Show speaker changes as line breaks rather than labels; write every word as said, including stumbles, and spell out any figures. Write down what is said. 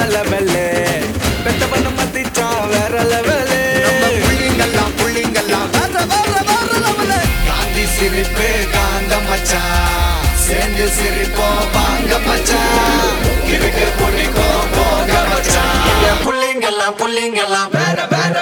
level பெத்தவன மதிச்சா வேற level
புள்ளிங்கெல்லாம் புள்ளிங்கெல்லாம் வேற வேற வேற லெவலு
காந்தி சிரிப்பு காந்த மச்சான் சேர்ந்து சிரிப்போம் வாங்க மச்சான் இருக்கு புள்ளிக்கோ போக மச்சான் புள்ளிங்கெல்லாம் புள்ளிங்கெல்லாம் வேற வேற